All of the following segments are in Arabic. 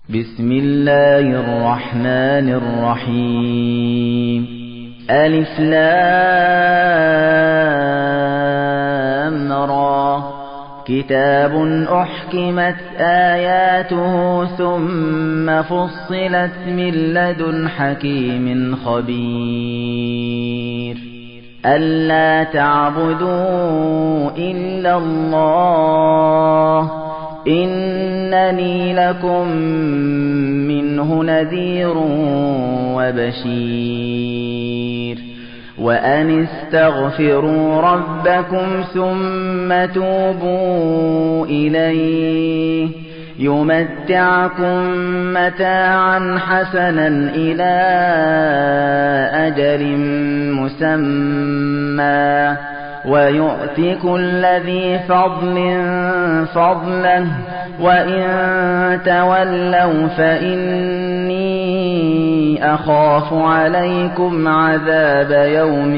بسم الله الرحمن الرحيم ألف لام را كتاب أحكمت آياته ثم فصلت من لدن حكيم خبير ألا تعبدوا إلا الله إنني لكم منه نذير وبشير وأن استغفروا ربكم ثم توبوا إليه يمتعكم متاعا حسنا إلى أجل مسمى ويؤت كل ذي فضل فضله وإن تولوا فإني أخاف عليكم عذاب يوم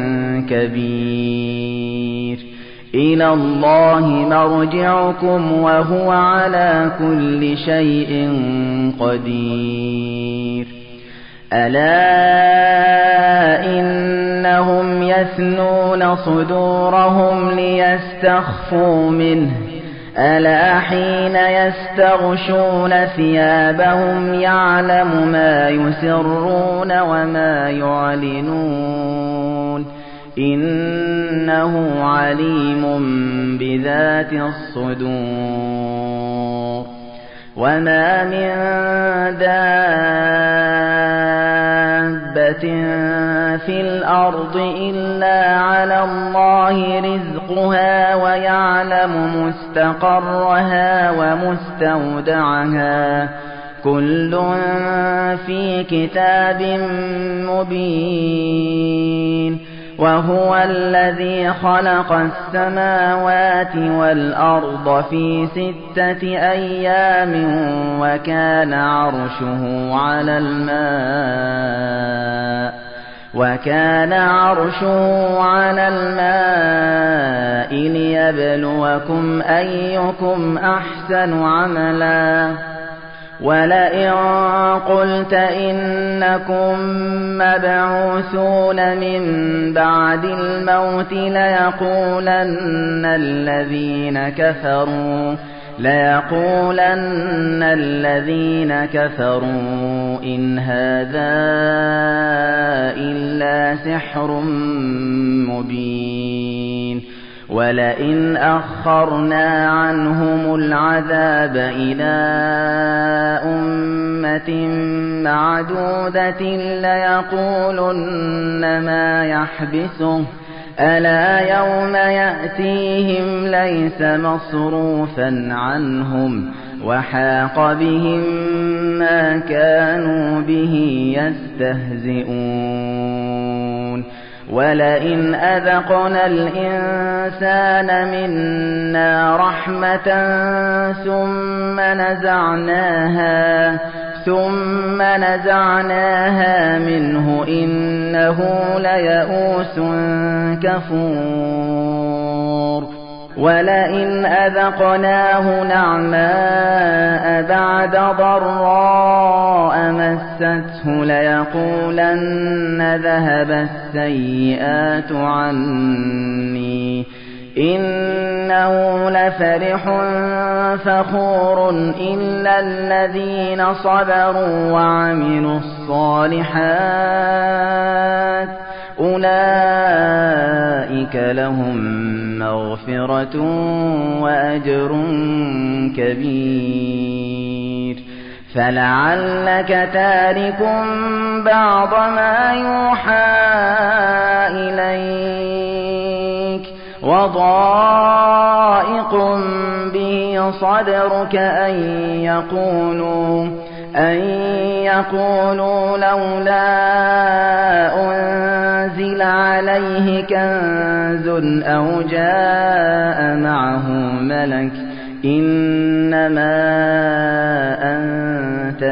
كبير إلى الله مرجعكم وهو على كل شيء قدير ألا إنهم يثنون صدورهم ليستخفوا منه ألا حين يستغشون ثيابهم يعلم ما يسرون وما يعلنون إنه عليم بذات الصدور وما من دابة في الأرض إلا على الله رزقها ويعلم مستقرها ومستودعها كل في كتاب مبين وهو الذي خلق السماوات والأرض في 6 أيام وكان عرشه على الماء ليبلوكم أيكم أحسن عملا ولئن قلت إنكم مبعوثون من بعد الموت ليقولن الذين كفروا إن هذا إلا سحر مبين ولئن أخرنا عنهم العذاب إلى أمة معدودة ليقولن ما يحبسه ألا يوم يأتيهم ليس مصروفا عنهم وحاق بهم ما كانوا به يستهزئون ولئن أذقنا الإنسان منا رحمة ثم نزعناها منه إنه ليئوس كفور ولئن أذقناه نعماء بعد ضراء مسته ليقولن ذهب السيئات عني إنه لفرح فخور إلا الذين صبروا وعملوا الصالحات أولئك لهم مغفرة وأجر كبير فلعلك تارك بعض ما يوحى إليك وضائق به صدرك أن يقولوا لولا أنزل عليه كنز أو جاء معه ملك إنما أنت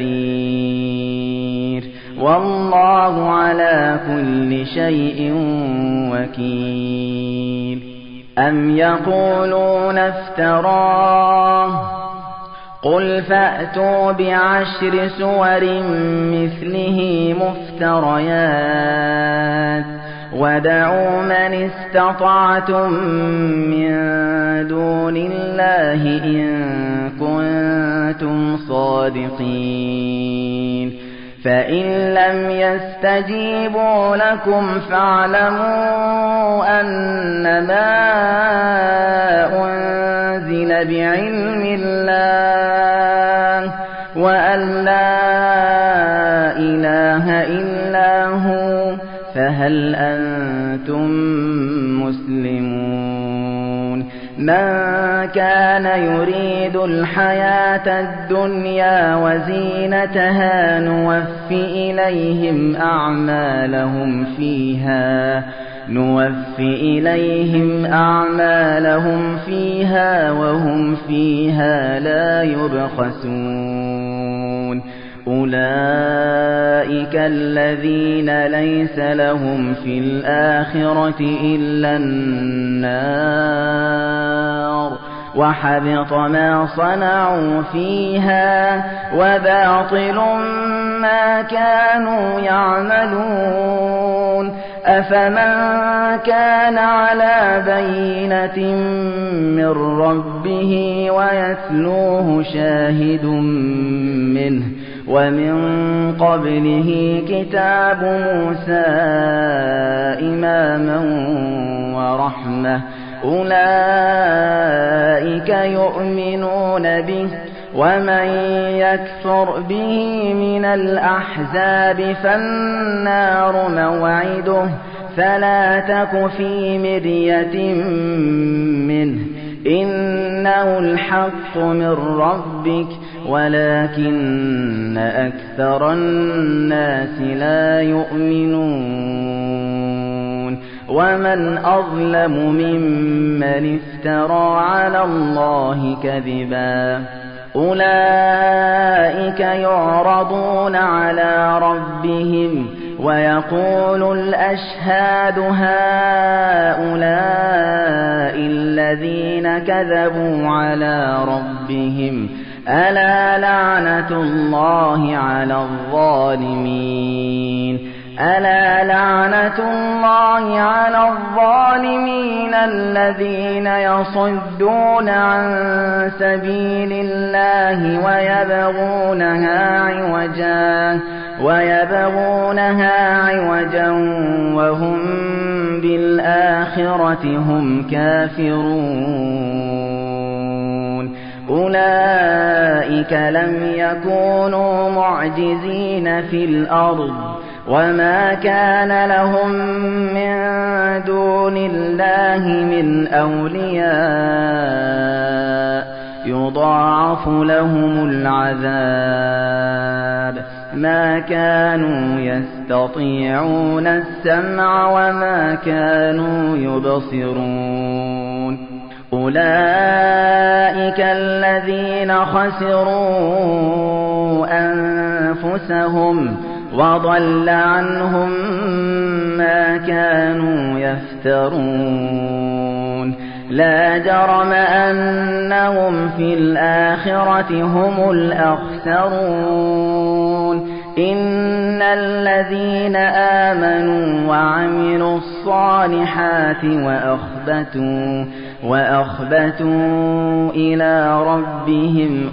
نذير والله على كل شيء وكيل أم يقولون افتراه قل فأتوا ب10 سور مثله مفتريات وادعوا من استطعتم من دون الله إن كنتم صادقين فإن لم يستجيبوا لكم فاعلموا أنما أنزل بعلم الله وأن لا إله إلا هو فهل أنتم مسلمون من كان يريد الحياة الدنيا وزينتها نوفي إليهم أعمالهم فيها وهم فيها لا يبخسون أولئك الذين ليس لهم في الآخرة إلا النار وحبط ما صنعوا فيها وباطل ما كانوا يعملون أفمن كان على بينة من ربه ويتلوه شاهد منه ومن قبله كتاب موسى إماما ورحمة أولئك يؤمنون به ومن يكفر به من الأحزاب فالنار موعده فلا تك في مرية منه إنه الحق من ربك ولكن أكثر الناس لا يؤمنون ومن أظلم ممن افترى على الله كذبا أولئك يعرضون على ربهم ويقول الأشهاد هؤلاء الذين كذبوا على ربهم ألا لعنة الله على الظالمين الذين يصدون عن سبيل الله ويبغونها عوجا وهم بالآخرة هم كافرون أولئك لم يكونوا معجزين في الأرض وما كان لهم من دون الله من أولياء يضاعف لهم العذاب ما كانوا يستطيعون السمع وما كانوا يبصرون أولئك الذين خسروا أنفسهم وضل عنهم ما كانوا يفترون لا جرم أنهم في الآخرة هم الأخسرون إن الذين آمنوا وعملوا الصالحات وأخبتوا إلى ربهم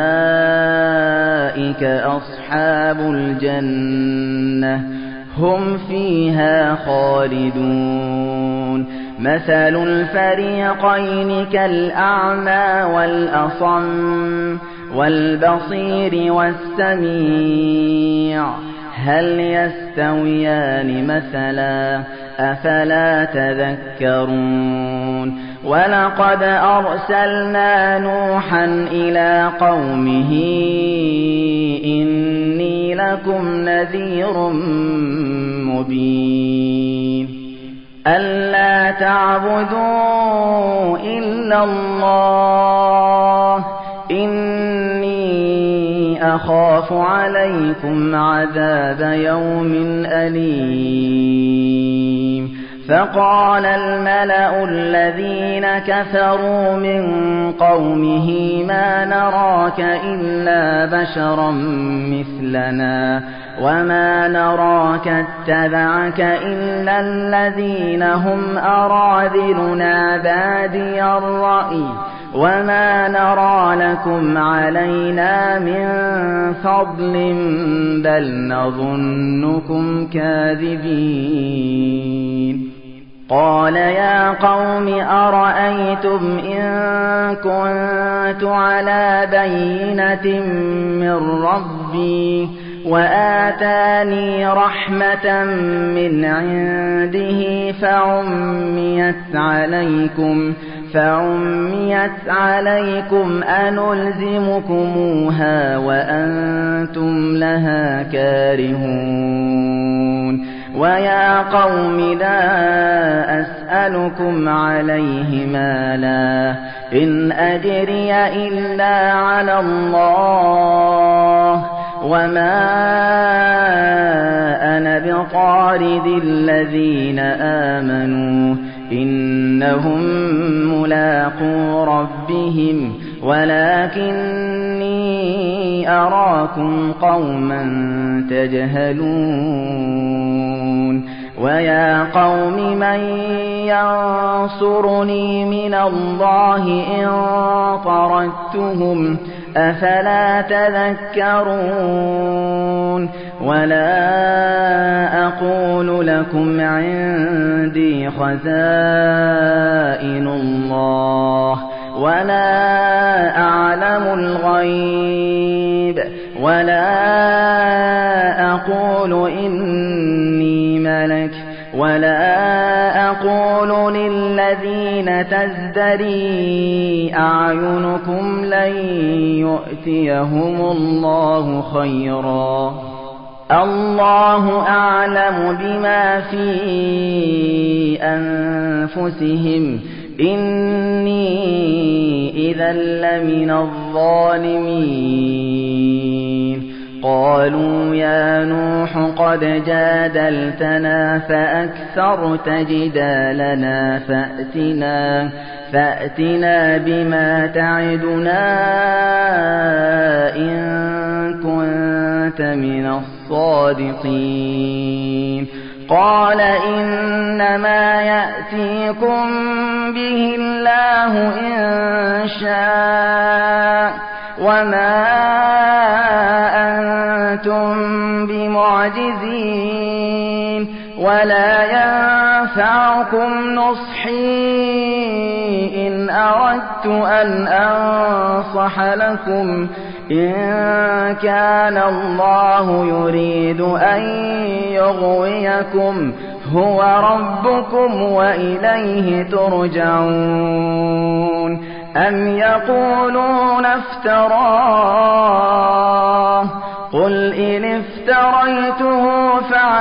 أولئك أصحاب الجنة هم فيها خالدون مثل الفريقين كالأعمى والأصم والبصير والسميع هل يستويان مثلا أفلا تذكرون ولقد أرسلنا نوحا إلى قومه إني لكم نذير مبين ألا تعبدوا إلا الله إني أخاف عليكم عذاب يوم أليم فقال الملأ الذين كفروا من قومه ما نراك إلا بشرا مثلنا وما نراك اتبعك إلا الذين هم أراذلنا بادي الرأي وما نرى لكم علينا من فضل بل نظنكم كاذبين قال يا قوم أرأيتم إن كنت على بينة من ربي وآتاني رحمة من عنده فعميت عليكم أنلزمكموها وأنتم لها كارهون ويا قوم لا أسألكم عليه مالا إن أجري إلا على الله وما أنا بطارد الذين آمنوا إنهم ملاقو ربهم ولكني أراكم قوما تجهلون ويا قوم من ينصرني من الله إن طردتهم أفلا تذكرون ولا أقول لكم عندي خزائن الله ولا أعلم الغيب ولا أقول إني ملك ولا أقول للذين تزدري أعينكم لن يؤتيهم الله خيرا الله أعلم بما في أنفسهم إني إذا لمن الظالمين قالوا يا نوح قد جادلتنا فأكثرت جدالنا فأتنا بما تعدنا إن كنت من الصادقين قال إنما يأتيكم به الله إن شاء وما أنتم بمعجزين ولا ينفعكم نصحي إن أردت أن أنصح لكم إن كان الله يريد أن يغويكم هو ربكم وإليه ترجعون أم يقولون افتراه قل إن افتريته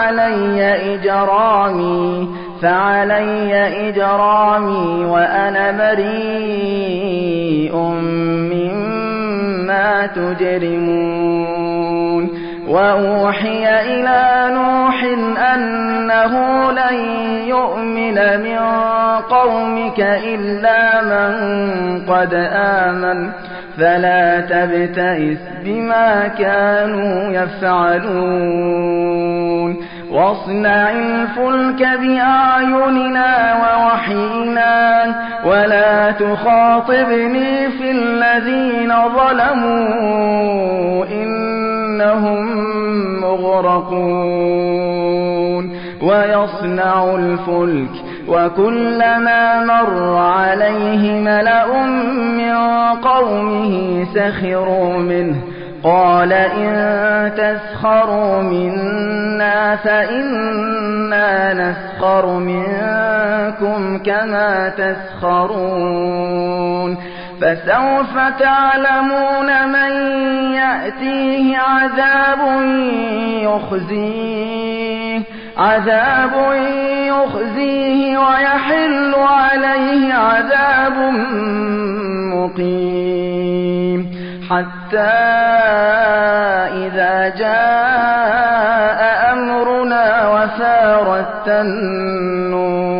فعلي إجرامي وأنا بريء مما تجرمون وأوحي إلى نوح أنه لن يؤمن من قومك إلا من قد آمن فلا تبتئس بما كانوا يفعلون واصنع الفلك بأعيننا ووحينا ولا تخاطبني في الذين ظلموا إنهم مغرقون ويصنع الفلك وكلما مر عليه ملأ من قومه سخروا منه قال إن تسخروا منا فإنا نسخر منكم كما تسخرون فسوف تعلمون من يأتيه عذاب يخزيه ويحل عليه عذاب مقيم حتى إذا جاء أمرنا وفارت النور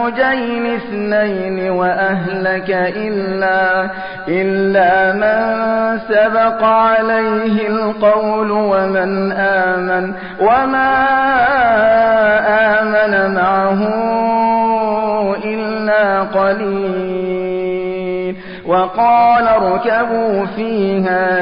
الزوجين اثنين وأهلك إلا من سبق عليه القول وما آمن معه إلا قليل. وقال اركبوا فيها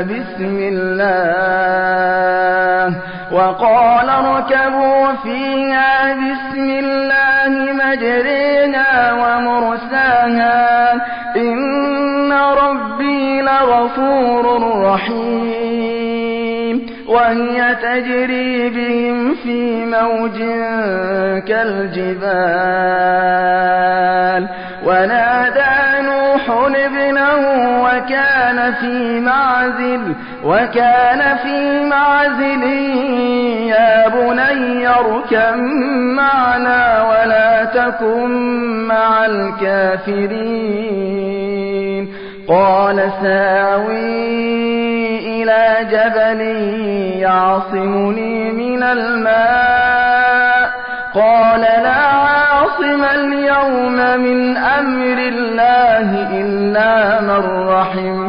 بسم الله مجريها ومرساها إن ربي لغفور رحيم. وهي تجري بهم في موج كالجبال ونادى نوح ابنه وكان في معزل يا بني اركب معنا ولا تكن مع الكافرين. قال ساوي إلى جبل يعصمني من الماء قال لا عاصم اليوم من أمر الله إلا من رحم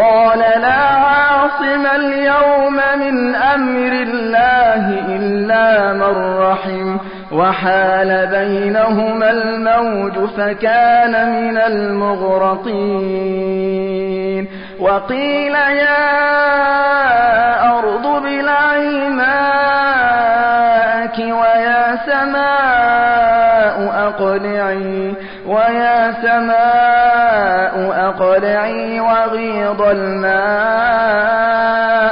وحال بينهما الموج فكان من المغرقين. وقيل يا أرض ابلعي ماءك ويا سماء أقلعي وغيض الماء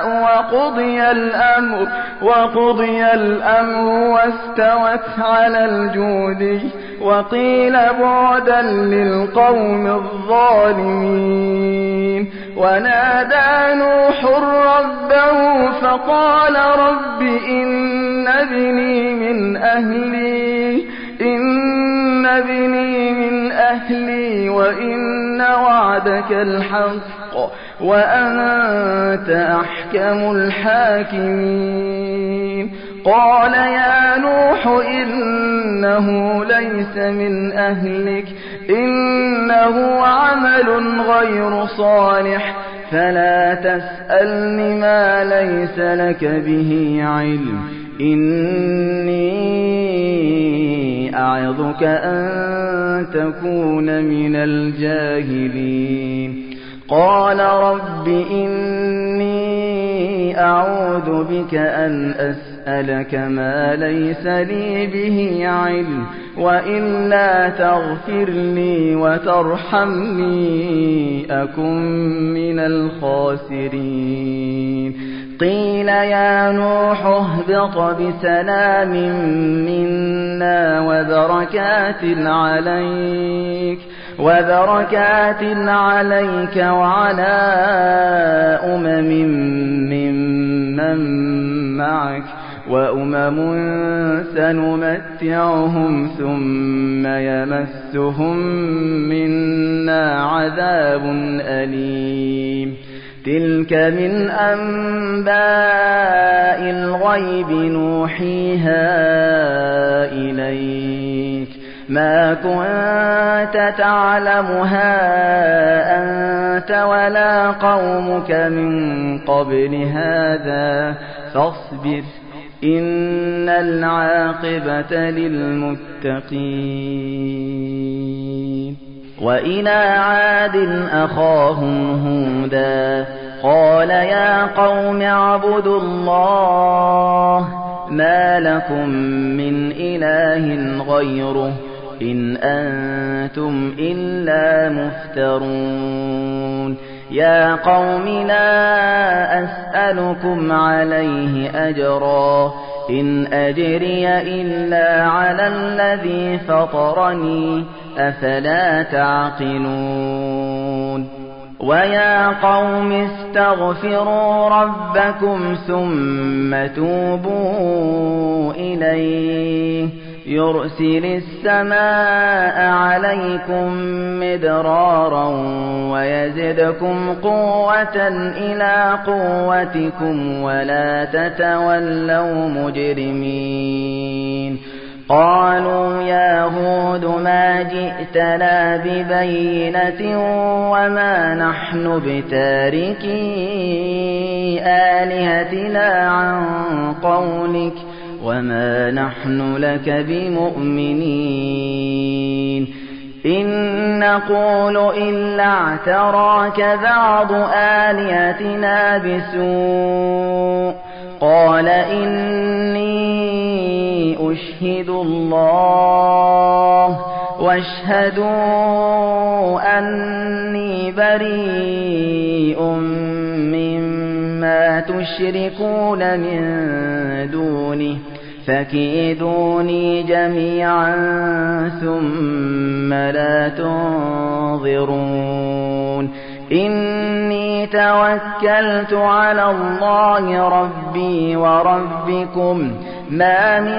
وقضي الأمر واستوت على الجودي وقيل بعدا للقوم الظالمين. ونادى نوح ربه فقال رب إن ابني من أهلي وإن وعدك الحق وأنت أحكم الحاكمين. قال يا نوح إنه ليس من أهلك إنه عمل غير صالح فلا تسألني ما ليس لك به علم إني أعظك أن تكون من الجاهلين. قال رب إني أعوذ بك أن أسألك ما ليس لي به علم وإلا تغفر لي وترحمني أكن من الخاسرين. قيل يا نوح اهبط بسلام منا وبركات عليك وعلى ممن معك وأمم سنمتعهم ثم يمسهم منا عذاب أليم. تلك من أنباء الغيب نوحيها إليك ما كنت تعلمها أنت ولا قومك من قبل هذا فاصبر إن العاقبة للمتقين. وإلى عاد أخاهم هودا قال يا قوم اعبدوا الله ما لكم من إله غيره إن أنتم إلا مفترون. يا قوم لا أسألكم عليه أجرا إن أجري إلا على الذي فطرني أفلا تعقلون. ويا قوم استغفروا ربكم ثم توبوا إليه يرسل السماء عليكم مدرارا ويزدكم قوة إلى قوتكم ولا تتولوا مجرمين. قالوا يا هود ما جئتنا ببينة وما نحن بتاركي آلهتنا عن قولك وما نحن لك بمؤمنين إن نقول إلا اعتراك بعض آلهتنا بسوء قال إني أشهد الله واشهدوا أني بريء مما تشركون من دونه فكيدوني جميعا ثم لا تنظرون إني توكلت على الله ربي وربكم ما من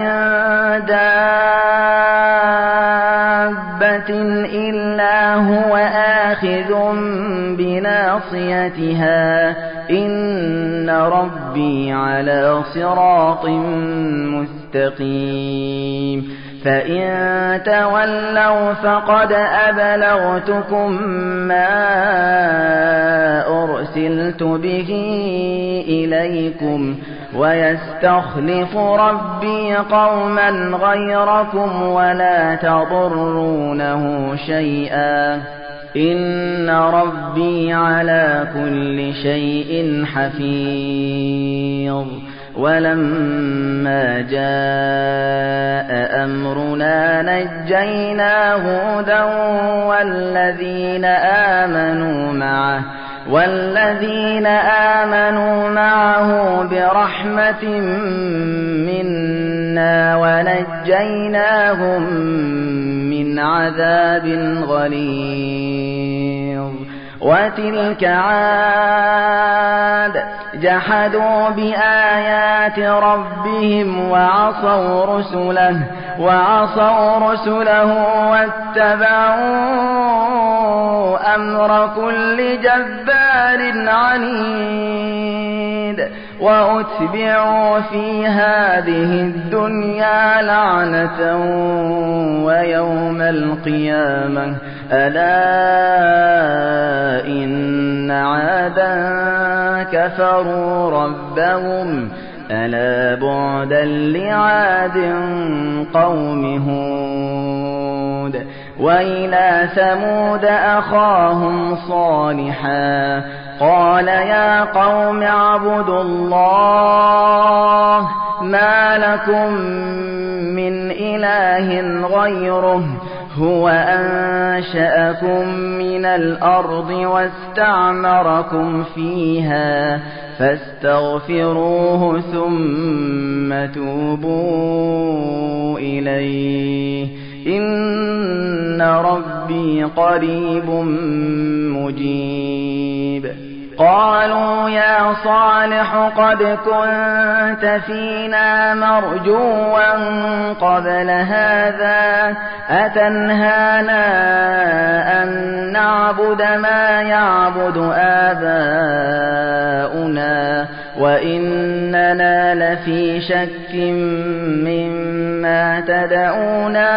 دابة إلا هو آخذ بناصيتها إن ربي على صراط مستقيم فإن تولوا فقد أبلغتكم ما أرسلت به إليكم ويستخلف ربي قوما غيركم ولا تضرونه شيئا إن ربي على كل شيء حفيظ ولما جاء أمرنا نجينا هودا والذين آمنوا معه برحمة منا ونجيناهم من عذاب غليظ وتلك عاد جحدوا بآيات ربهم وعصوا رسله واتبعوا أمر كل جبار عنيد وأتبعوا في هذه الدنيا لعنة ويوم القيامة ألا إن عادا كفروا ربهم ألا بعدا لعاد قوم هود وإلى ثمود أخاهم صالحا قال يا قوم اعبدوا الله ما لكم من إله غيره هو أنشأكم من الأرض واستعمركم فيها فاستغفروه ثم توبوا إليه إن ربي قريب مجيب قالوا يا صالح قد كنت فينا مرجوا قبل هذا أتنهانا أن نعبد ما يعبد آباؤنا وإننا لفي شك مما تدعونا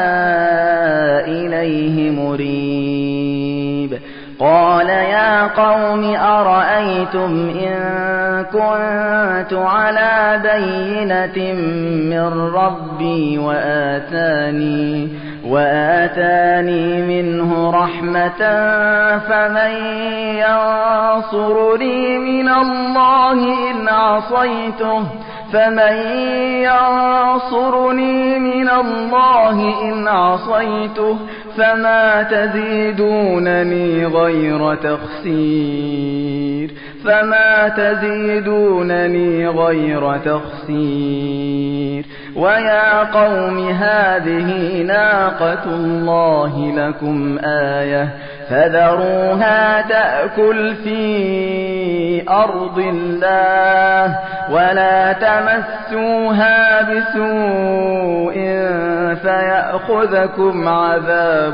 إليه مريب قال يا قوم أرأيتم إن كنت على بينة من ربي وآتاني منه رحمة فمن ينصرني من الله إن عصيته فما تزيدونني غير تخسير ويا قوم هذه ناقة الله لكم آية فذروها تأكل في أرض الله ولا تمسوها بسوء فيأخذكم عذاب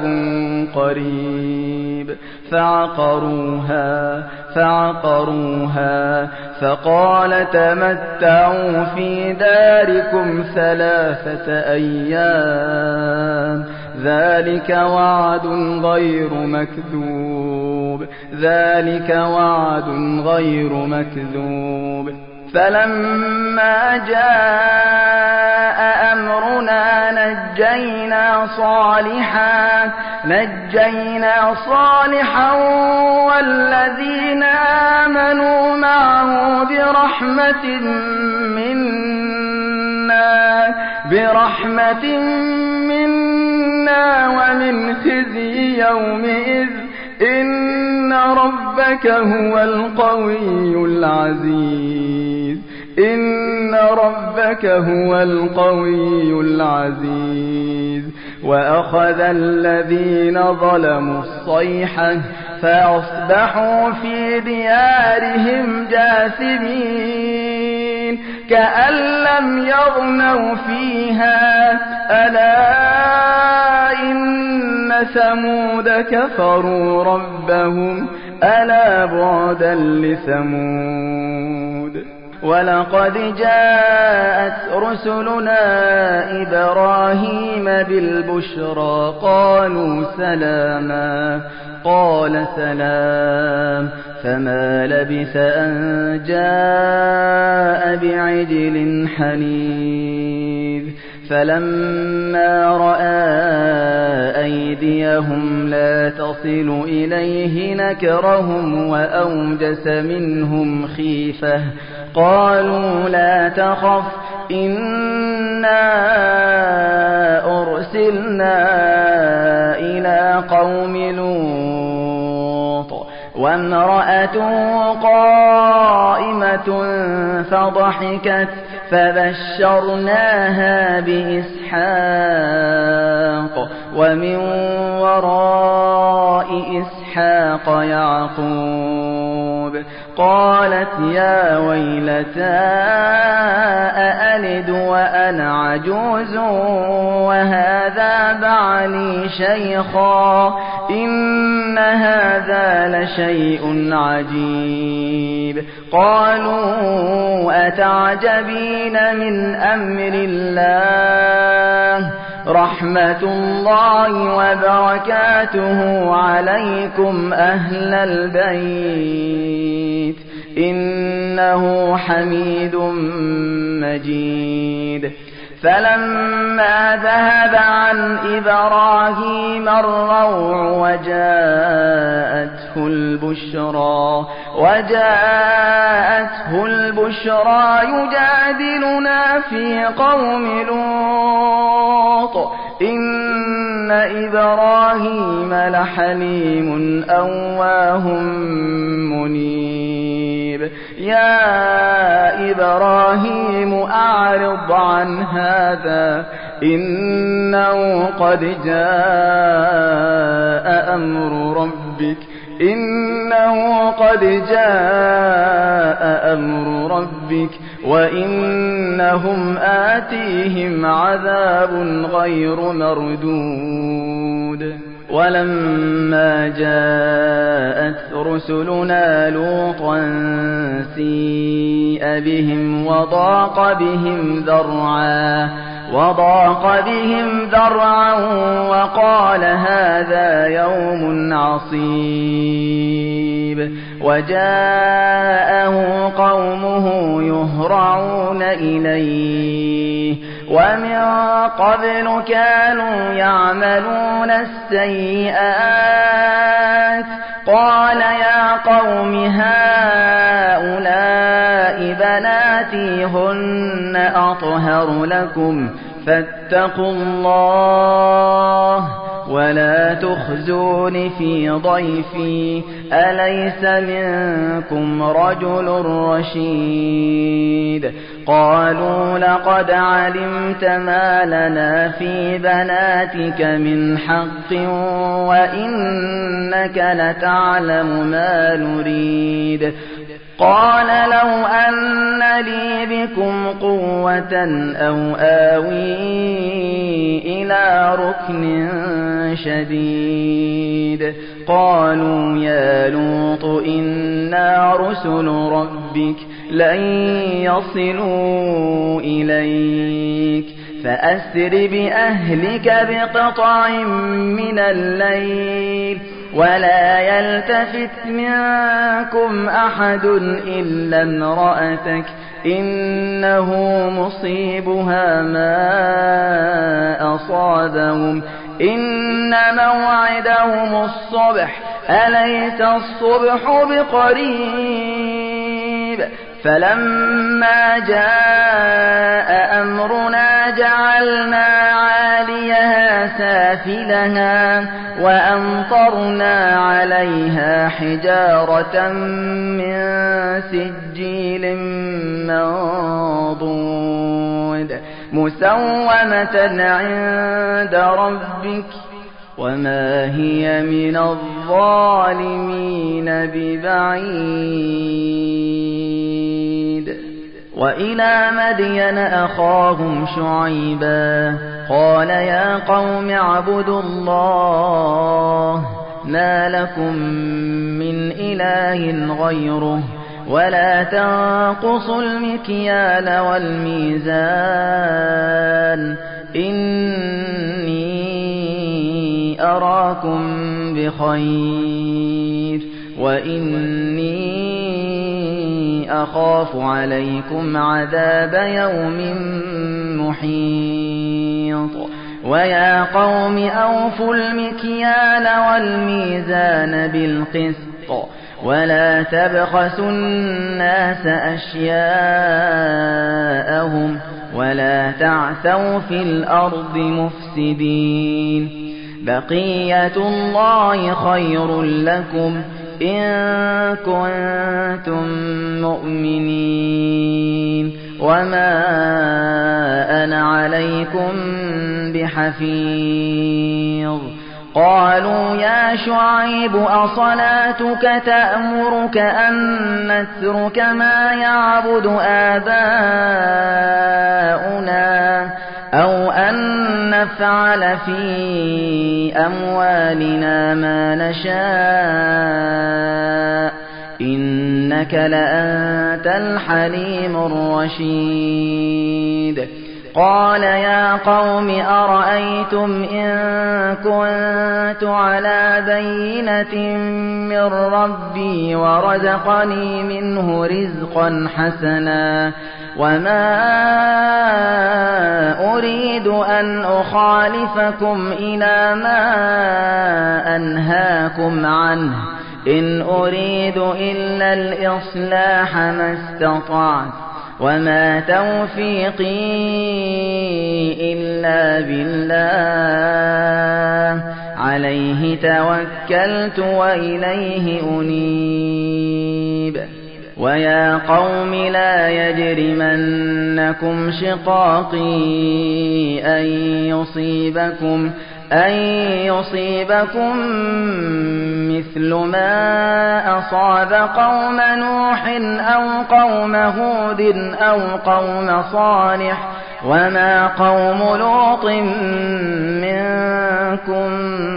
قريب فعقروها فقال تمتعوا في داركم 3 أيام ذلك وعد غير مكذوب فلما جاء أمرنا نجينا صالحا والذين آمنوا معه برحمة منا ومن خزي يومئذ إن ربك هو القوي العزيز وأخذ الذين ظلموا الصيحة فأصبحوا في ديارهم جاثمين كأن لم يغنوا فيها ألا إن ثمود كفروا ربهم ألا بعدا لثمود ولقد جاءت رسلنا إبراهيم بالبشرى قالوا سلاما قال سلام فما لبث أن جاء بعجل حنيذ فلما رأى أيديهم لا تصل إليه نكرهم وأوجس منهم خيفة قالوا لا تخف إنا أرسلنا إلى قوم لوط وامرأته قائمة فضحكت فبشرناها بإسحاق ومن وراء إسحاق يعقوب قالت يا ويلتى أألد وأنا عجوز وهذا بعلي شيخا إن هذا لشيء عجيب قالوا أتعجبين من أمر الله رحمة الله وبركاته عليكم أهل البيت إنه حميد مجيد فلما ذهب عن إبراهيم الروع وجاءته البشرى يجادلنا في قوم لوط إن إبراهيم لحليم أواه منيب يا إبراهيم أعرض عن هذا إنه قد جاء أمر ربك وإنهم آتيهم عذاب غير مردود ولما جاءت رسلنا لوطا سيء بهم وضاق بهم ذرعا وقال هذا يوم عصيب وجاءه قومه يهرعون إليه ومن قبل كانوا يعملون السيئات قال يا قوم هؤلاء بناتي هن أطهر لكم فاتقوا الله ولا تخزون في ضيفي أليس منكم رجل رشيد قالوا لقد علمت ما لنا في بناتك من حق وإنك لتعلم ما نريد قال لو أن لي بكم قوة أو آوي إلى ركن شديد قالوا يا لوط إنا رسل ربك لن يصلوا إليك فأسر بأهلك بقطع من الليل ولا يلتفت منكم أحد إلا امرأتك إنه مصيبها ما أصابهم إن موعدهم الصبح أليس الصبح بقريب فلما جاء أمرنا جعلنا عاليها سافلها وأمطرنا عليها حجارة من سجيل منضود مسومة عند ربك وما هي من الظالمين ببعيد وإلى مدين أخاهم شعيبا قال يا قوم اعبدوا الله ما لكم من إله غيره ولا تنقصوا المكيال والميزان إني أراكم بخير وإني أخاف عليكم عذاب يوم محيط ويا قوم أوفوا المكيال والميزان بالقسط ولا تبخسوا الناس أشياءهم ولا تعثوا في الأرض مفسدين بقية الله خير لكم إن كنتم مؤمنين وما أنا عليكم بحفيظ قالوا يا شعيب أصلاتك تأمرك أن نترك ما يعبد آباؤنا أو أن نفعل في أموالنا ما نشاء إنك لأنت الحليم الرشيد قال يا قوم أرأيتم إن كنت على بينة من ربي ورزقني منه رزقا حسنا وما أريد أن أخالفكم إلى ما أنهاكم عنه إن أريد إلا الإصلاح ما استطعت وما توفيقي إلا بالله عليه توكلت وإليه أنيب ويا قوم لا يجرمنكم شقاقي أن يصيبكم مثل ما أصاب قوم نوح أو قوم هود أو قوم صالح وما قوم لوط منكم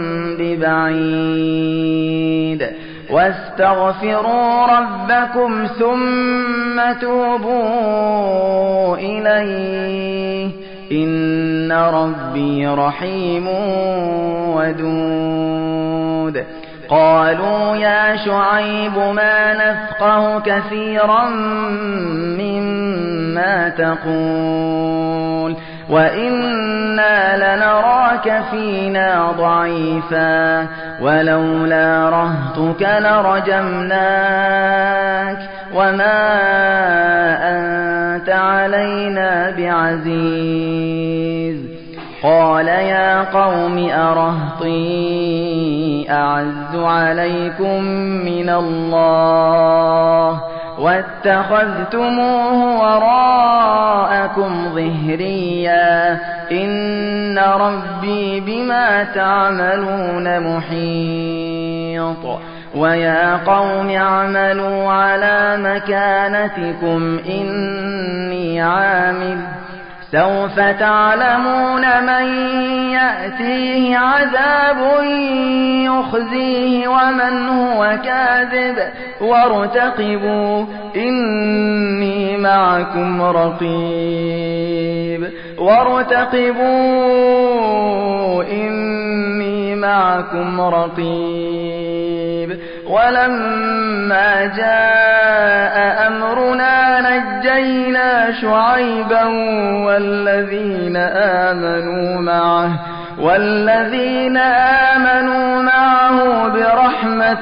ببعيد واستغفروا ربكم ثم توبوا إليه إن ربي رحيم ودود قالوا يا شعيب ما نفقه كثيرا مما تقول وإنا لنراك فينا ضعيفا ولولا رهطك لرجمناك وما أنت علينا بعزيز قال يا قوم أرهطي أعز عليكم من الله واتخذتموه وراءكم ظهريا إن ربي بما تعملون محيط محيط ويا قوم اعملوا على مكانتكم إني عامل سوف تعلمون من يأتيه عذاب يخزيه ومن هو كاذب وارتقبوا إني معكم رقيب ولما جاء أمرنا نجينا شعيبا والذين آمنوا معه برحمة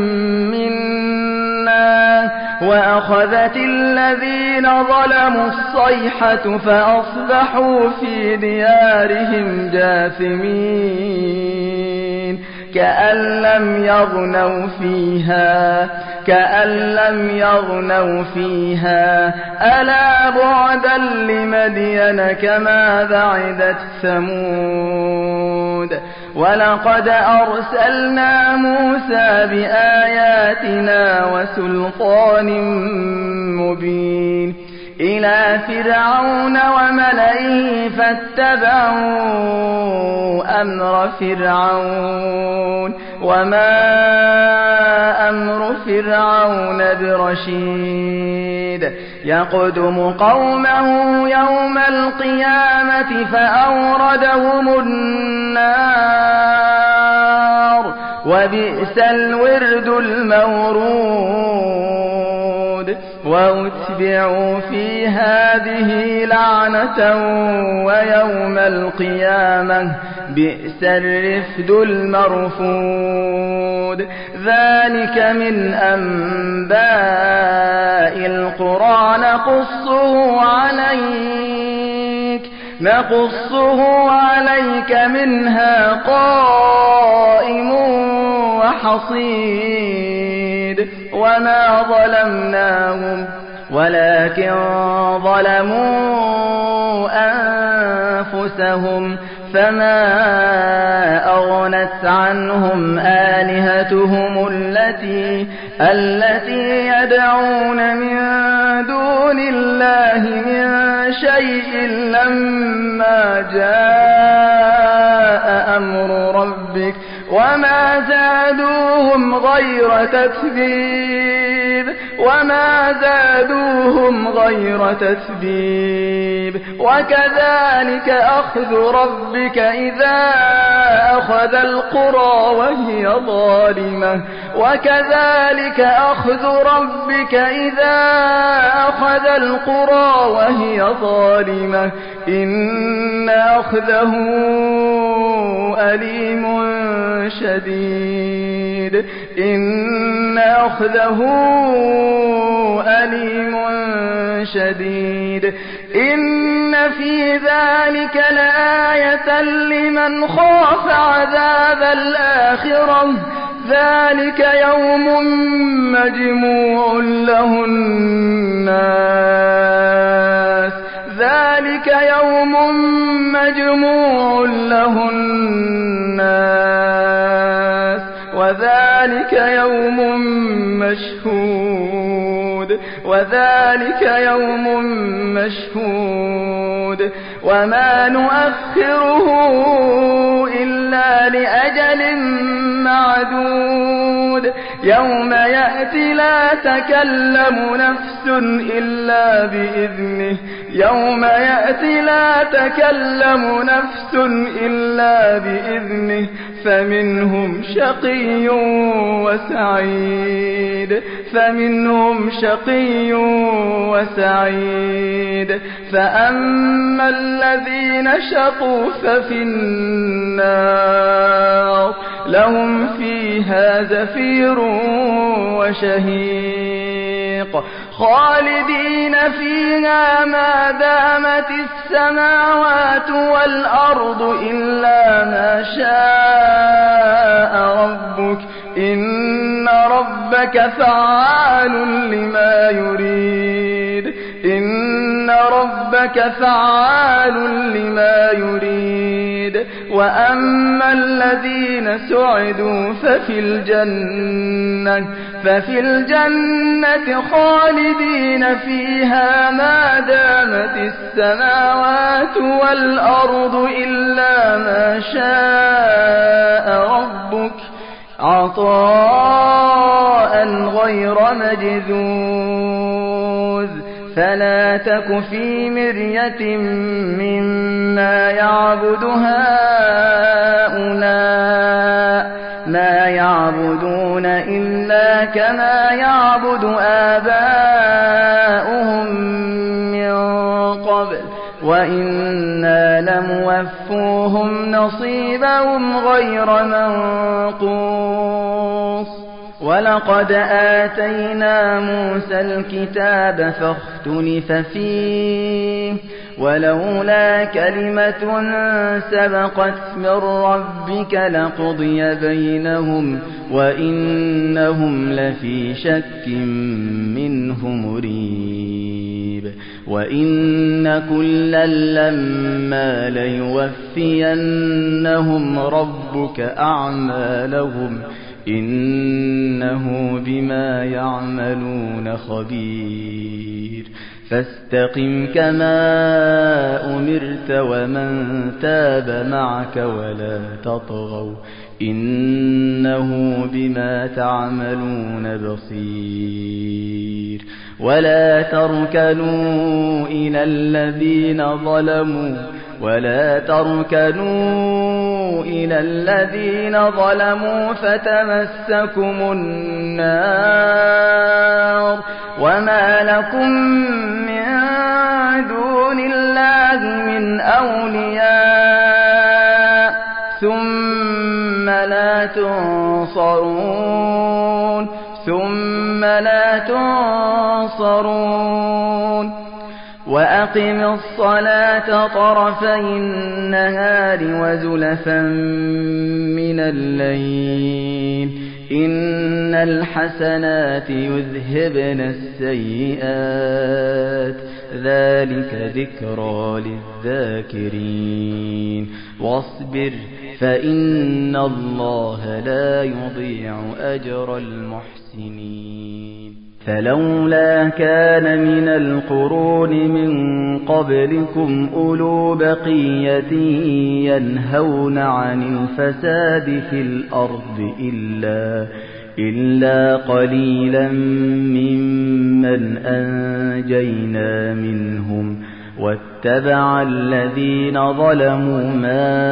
منا وأخذت الذين ظلموا الصيحة فأصبحوا في ديارهم جاثمين كأن لم يغنوا فيها ألا بعدا لمدين كما بعدت ثمود ولقد أرسلنا موسى بآياتنا وسلطان مبين إلى فرعون وملئه فاتبعوا أمر فرعون وما أمر فرعون برشيد يقدم قومه يوم القيامة فأوردهم النار وبئس الورد المورود وأتبعوا في هذه لعنة ويوم القيامة بئس الرفد المرفود ذلك من أنباء القرى نقصه عليك منها قائم وحصيد وما ظلمناهم ولكن ظلموا أنفسهم فما أغنت عنهم آلهتهم التي يدعون من دون الله من شيء لما جاء أمر ربك وما زادوهم غير تتبيب وكذلك أخذ ربك إذا أخذ القرى وهي ظالمة إن أخذه أليم شديد إن في ذلك لآية لمن خاف عذاب الآخرة ذلك يوم مجموع له الناس وذلك يوم مشهود وما نؤخره إلا لأجل معدود يوم يأتي لا تكلم نفس إلا بإذنه فمنهم شقي وسعيد فأما الذين شقوا ففي النار لهم فيها زفير وشهيق خالدين فيها ما دامت السماوات والأرض إلا ما شاء ربك إن ربك فعال لما يريد إن إن ربك فعال لما يريد وأما الذين سعدوا ففي الجنة خالدين فيها ما دامت السماوات والأرض إلا ما شاء ربك عطاء غير مجذوذ فلا تك في مرية مما يعبد هؤلاء ما يعبدون إلا كما يعبد آباؤهم من قبل وإنا لموفوهم نصيبهم غير منقوص ولقد آتينا موسى الكتاب فاختلف فيه ولولا كلمة سبقت من ربك لقضي بينهم وإنهم لفي شك منه مريب وإن كلا لما ليوفينهم ربك أعمالهم إنه بما يعملون خبير فاستقم كما أمرت ومن تاب معك ولا تطغوا إنه بما تعملون بصير ولا تركنوا إلى الذين ظلموا فتمسكم النار وما لكم من دون الله من أولياء ثم لا تنصرون وأقم الصلاة طرفي النهار وزلفا من الليل إن الحسنات يذهبن السيئات ذلك ذكرى للذاكرين واصبر فإن الله لا يضيع أجر المحسنين فلولا كان من القرون من قبلكم أولو بقية ينهون عن الفساد في الأرض إلا قليلا ممن أنجينا منهم واتبع الذين ظلموا ما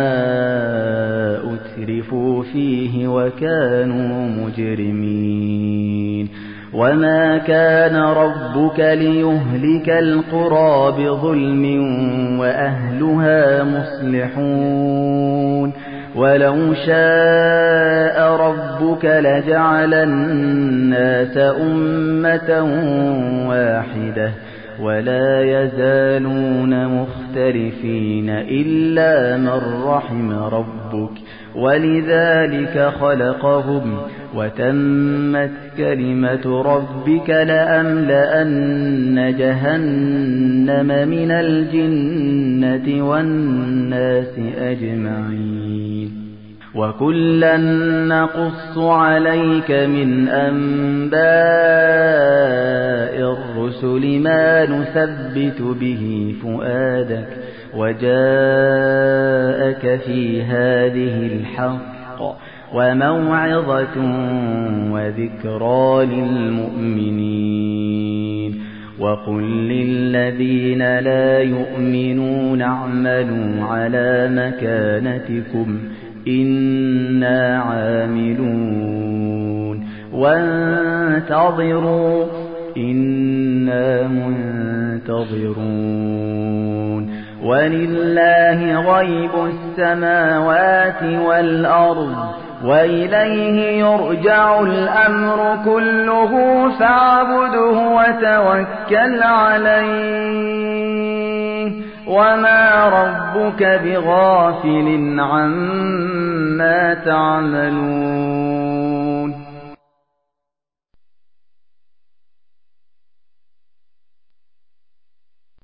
أترفوا فيه وكانوا مجرمين وما كان ربك ليهلك القرى بظلم وأهلها مصلحون ولو شاء ربك لجعل الناس أمة واحدة ولا يزالون مختلفين إلا من رحم ربك ولذلك خلقهم وتمت كلمة ربك لأملأن جهنم من الجنة والناس أجمعين وكلا نقص عليك من أنباء الرسل ما نثبت به فؤادك وجاءك في هذه الحق وموعظة وذكرى للمؤمنين وقل للذين لا يؤمنون اعملوا على مكانتكم إنا عاملون وانتظروا إنا منتظرون ولله غيب السماوات والأرض وإليه يرجع الأمر كله فاعبده وتوكل عليه وما ربك بغافل عما تعملون